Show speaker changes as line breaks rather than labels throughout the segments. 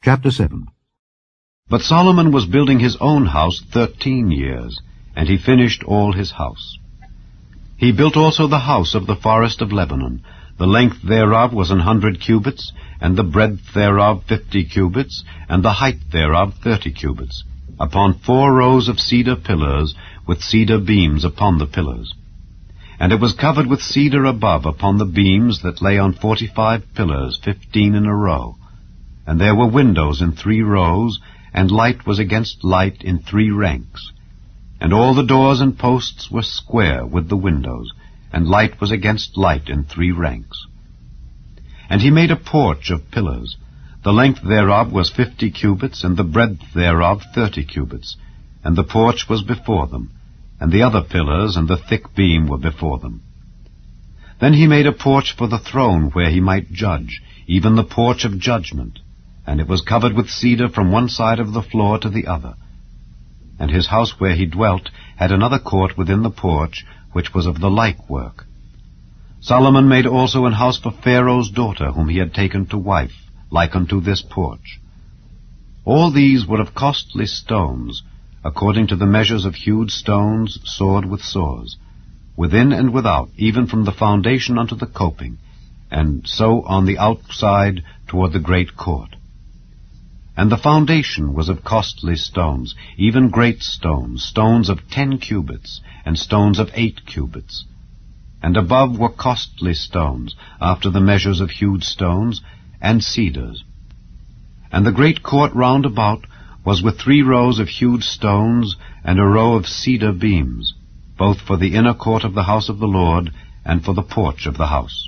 Chapter 7.
But Solomon was building his own house 13 years, and he finished all his house. He built also the house of the forest of Lebanon. The length thereof was 100 cubits, and the breadth thereof 50 cubits, and the height thereof 30 cubits, upon 4 rows of cedar pillars, with cedar beams upon the pillars. And it was covered with cedar above upon the beams that lay on 45 pillars, 15 in a row. And there were windows in 3 rows, and light was against light in 3 ranks. And all the doors and posts were square with the windows, and light was against light in 3 ranks. And he made a porch of pillars. The length thereof was 50 cubits, and the breadth thereof 30 cubits. And the porch was before them, and the other pillars and the thick beam were before them. Then he made a porch for the throne where he might judge, even the porch of judgment, and it was covered with cedar from one side of the floor to the other. And his house where he dwelt had another court within the porch, which was of the like work. Solomon made also an house for Pharaoh's daughter, whom he had taken to wife, like unto this porch. All these were of costly stones, according to the measures of hewed stones, sawed with saws, within and without, even from the foundation unto the coping, and so on the outside toward the great court. And the foundation was of costly stones, even great stones, stones of 10 cubits, and stones of 8 cubits. And above were costly stones, after the measures of hewed stones, and cedars. And the great court round about was with 3 rows of hewed stones, and a row of cedar beams, both for the inner court of the house of the Lord, and for the porch of the house.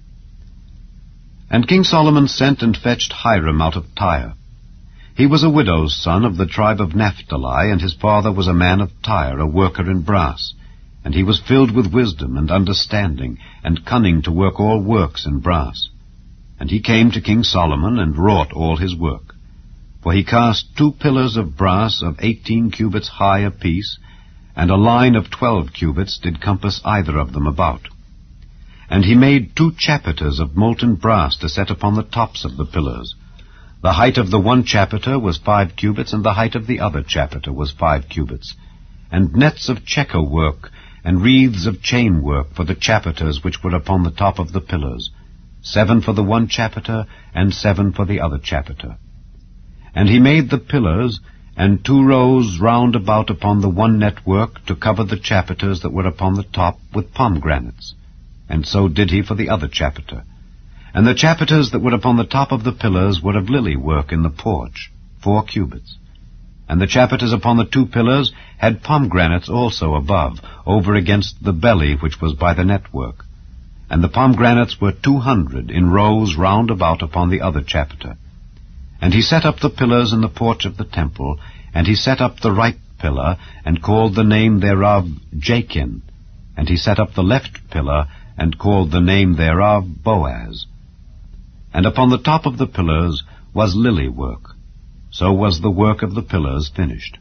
And King Solomon sent and fetched Hiram out of Tyre. He was a widow's son of the tribe of Naphtali, and his father was a man of Tyre, a worker in brass. And he was filled with wisdom and understanding, and cunning to work all works in brass. And he came to King Solomon, and wrought all his work. For he cast 2 pillars of brass of 18 cubits high apiece, and a line of 12 cubits did compass either of them about. And he made 2 chapiters of molten brass to set upon the tops of the pillars. The height of the one chapiter was 5 cubits, and the height of the other chapiter was 5 cubits. And nets of checker work, and wreaths of chain work for the chapiters which were upon the top of the pillars, 7 for the one chapiter, and 7 for the other chapiter. And he made the pillars, and 2 rows round about upon the one network, to cover the chapiters that were upon the top with pomegranates. And so did he for the other chapiter. And the chapiters that were upon the top of the pillars were of lily work in the porch, 4 cubits. And the chapiters upon the 2 pillars had pomegranates also above, over against the belly which was by the network. And the pomegranates were 200 in rows round about upon the other chapiter. And he set up the pillars in the porch of the temple, and he set up the right pillar, and called the name thereof Jachin. And he set up the left pillar, and called the name thereof Boaz. And upon the top of the pillars was lily work. So was the work of the pillars finished.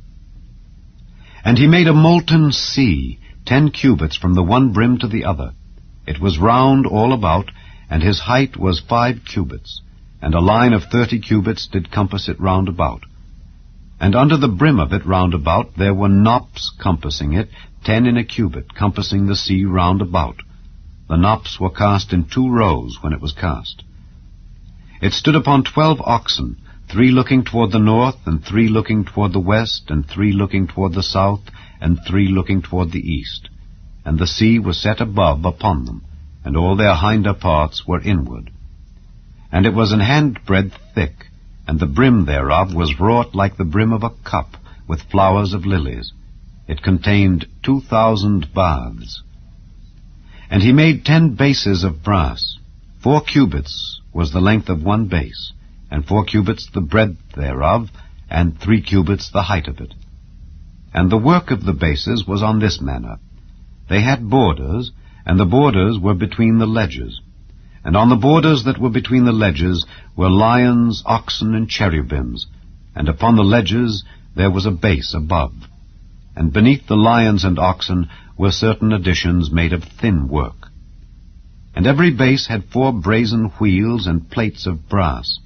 And he made a molten sea, 10 cubits from the one brim to the other. It was round all about, and his height was 5 cubits, and a line of 30 cubits did compass it round about. And under the brim of it round about there were knops compassing it, 10 in a cubit, compassing the sea round about. The knops were cast in 2 rows when it was cast. It stood upon 12 oxen, 3 looking toward the north, and 3 looking toward the west, and 3 looking toward the south, and 3 looking toward the east. And the sea was set above upon them, and all their hinder parts were inward. And it was an handbreadth thick, and the brim thereof was wrought like the brim of a cup, with flowers of lilies. It contained 2,000 baths. And he made 10 bases of brass. 4 cubits was the length of one base, and 4 cubits the breadth thereof, and 3 cubits the height of it. And the work of the bases was on this manner. They had borders, and the borders were between the ledges. And on the borders that were between the ledges were lions, oxen, and cherubims, and upon the ledges there was a base above. And beneath the lions and oxen were certain additions made of thin work. And every base had 4 brazen wheels and plates of brass,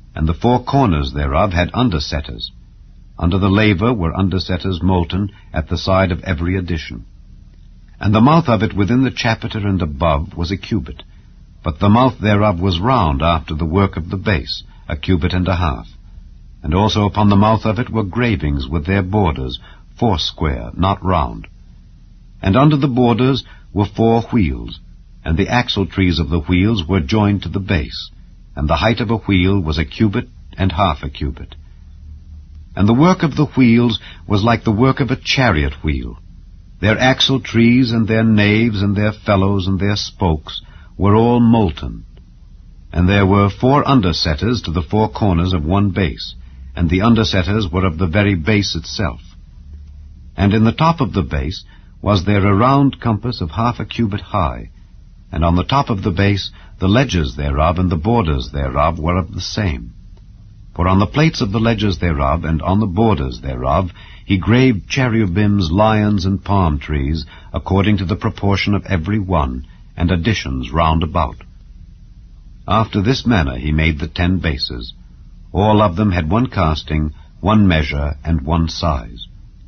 and the four corners thereof had undersetters. Under the laver were undersetters molten at the side of every addition. And the mouth of it within the chapiter and above was a cubit, but the mouth thereof was round after the work of the base, a cubit and a half. And also upon the mouth of it were gravings with their borders, foursquare, not round. And under the borders were 4 wheels, and the axletrees of the wheels were joined to the base, and the height of a wheel was a cubit and half a cubit. And the work of the wheels was like the work of a chariot wheel. Their axletrees and their naves and their felloes and their spokes were all molten. And there were 4 undersetters to the 4 corners of one base, and the undersetters were of the very base itself. And in the top of the base was there a round compass of half a cubit high, and on the top of the base the ledges thereof and the borders thereof were of the same. For on the plates of the ledges thereof and on the borders thereof he graved cherubims, lions, and palm trees, according to the proportion of every one, and additions round about. After this manner he made the 10 bases. All of them had 1 casting, 1 measure, and 1 size.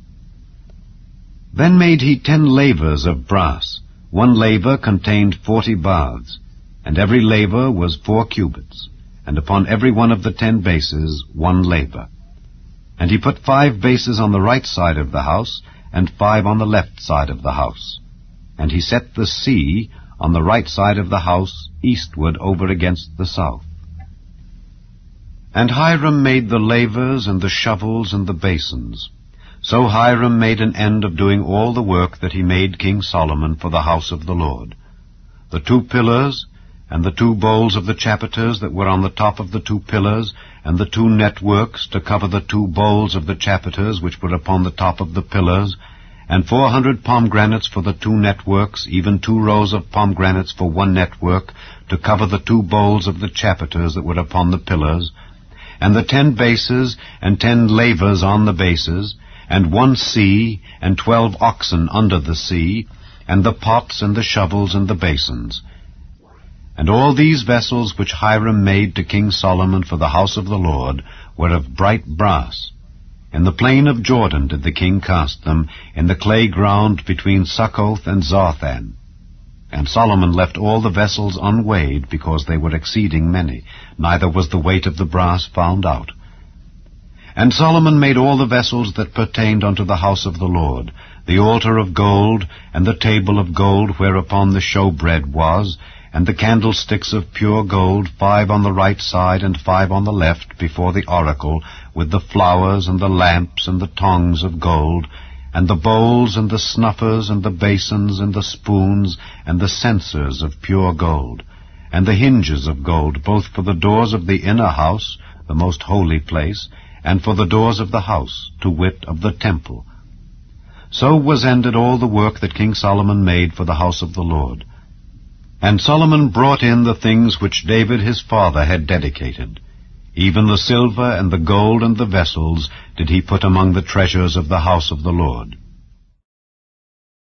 Then made he 10 lavers of brass. 1 laver contained 40 baths, and every laver was 4 cubits, and upon every one of the 10 bases 1 laver. And he put 5 bases on the right side of the house, and 5 on the left side of the house. And he set the sea on the right side of the house, eastward over against the south. And Hiram made the lavers and the shovels and the basins. So Hiram made an end of doing all the work that he made King Solomon for the house of the Lord. The 2 pillars, and the 2 bowls of the chapiters that were on the top of the 2 pillars, and the 2 networks to cover the 2 bowls of the chapiters which were upon the top of the pillars, and 400 pomegranates for the 2 networks, even 2 rows of pomegranates for 1 network, to cover the 2 bowls of the chapiters that were upon the pillars, and the 10 bases, and 10 lavers on the bases, and 1 sea, and 12 oxen under the sea, and the pots, and the shovels, and the basins. And all these vessels which Hiram made to King Solomon for the house of the Lord were of bright brass. In the plain of Jordan did the king cast them, in the clay ground between Succoth and Zarthan. And Solomon left all the vessels unweighed, because they were exceeding many, neither was the weight of the brass found out. And Solomon made all the vessels that pertained unto the house of the Lord, the altar of gold, and the table of gold whereupon the showbread was, and the candlesticks of pure gold, 5 on the right side and 5 on the left, before the oracle, with the flowers and the lamps and the tongs of gold, and the bowls and the snuffers and the basins and the spoons and the censers of pure gold, and the hinges of gold, both for the doors of the inner house, the most holy place, and for the doors of the house, to wit, of the temple. So was ended all the work that King Solomon made for the house of the Lord. And Solomon brought in the things which David his father had dedicated. Even the silver and the gold and the vessels did he put among the treasures of the house of the Lord.